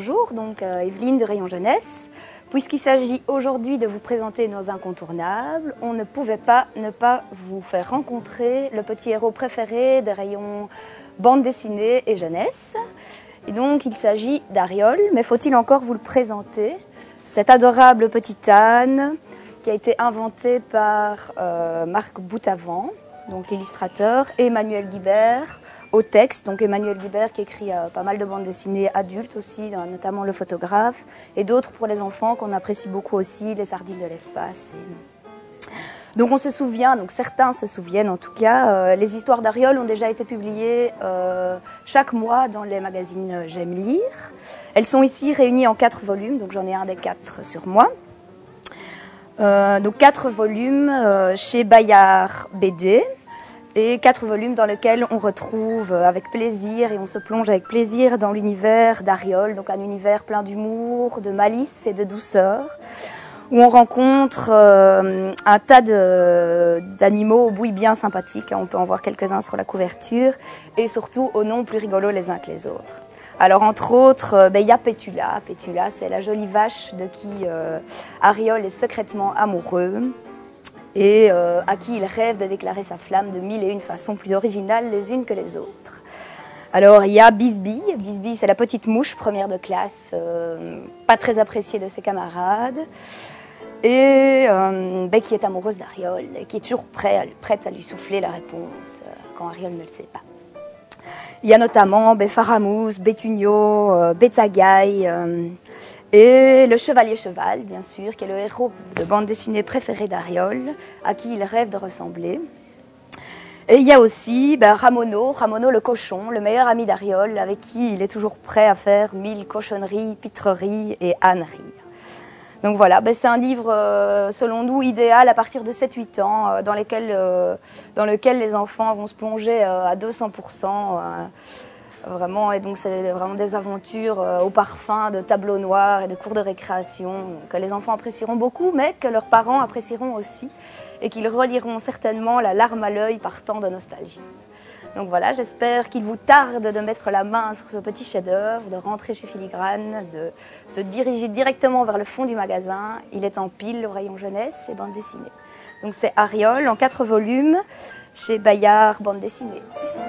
bonjour, donc Evelyne de Rayon Jeunesse. Puisqu'il s'agit aujourd'hui de vous présenter nos incontournables, on ne pouvait pas ne pas vous faire rencontrer le petit héros préféré des rayons bande dessinée et jeunesse. Et donc il s'agit d'Ariol, mais faut-il encore vous le présenter? Cet adorable petit âne qui a été inventé par Marc Boutavant, donc l'illustrateur, et Emmanuel Guibert au texte. Donc Emmanuel Guibert qui écrit pas mal de bandes dessinées adultes aussi, notamment Le Photographe, et d'autres pour les enfants qu'on apprécie beaucoup aussi, Les Sardines de l'espace. Donc on se souvient, donc certains se souviennent en tout cas, les histoires d'Ariol ont déjà été publiées chaque mois dans les magazines J'aime lire. Elles sont ici réunies en 4 volumes, donc j'en ai un des 4 sur moi. Donc 4 volumes chez Bayard BD. Et 4 volumes dans lesquels on retrouve avec plaisir et on se plonge avec plaisir dans l'univers d'Ariol, donc un univers plein d'humour, de malice et de douceur, où on rencontre un tas d'animaux aux bouilles bien sympathiques, on peut en voir quelques-uns sur la couverture, et surtout aux noms plus rigolos les uns que les autres. Alors entre autres, il y a Pétula. Pétula, c'est la jolie vache de qui Ariol est secrètement amoureux, et à qui il rêve de déclarer sa flamme de 1001 façons plus originales les unes que les autres. Alors il y a Bisbille. Bisbille, c'est la petite mouche première de classe, pas très appréciée de ses camarades, et qui est amoureuse d'Ariol, et qui est toujours prête à lui souffler la réponse quand Ariol ne le sait pas. Il y a notamment Faramousse, Bétunio, Bétagaï, et le Chevalier Cheval, bien sûr, qui est le héros de bande dessinée préféré d'Ariol, à qui il rêve de ressembler. Et il y a aussi Ramono le cochon, le meilleur ami d'Ariol, avec qui il est toujours prêt à faire 1000 cochonneries, pitreries et âneries. Donc voilà, c'est un livre, selon nous, idéal à partir de 7-8 ans, dans lequel les enfants vont se plonger à 200%. Vraiment, et donc c'est vraiment des aventures au parfum de tableaux noirs et de cours de récréation que les enfants apprécieront beaucoup, mais que leurs parents apprécieront aussi et qu'ils reliront certainement la larme à l'œil par tant de nostalgie. Donc voilà, j'espère qu'il vous tarde de mettre la main sur ce petit chef-d'œuvre, de rentrer chez Filigrane, de se diriger directement vers le fond du magasin. Il est en pile au rayon jeunesse et bande dessinée. Donc c'est Ariol en 4 volumes chez Bayard bande dessinée.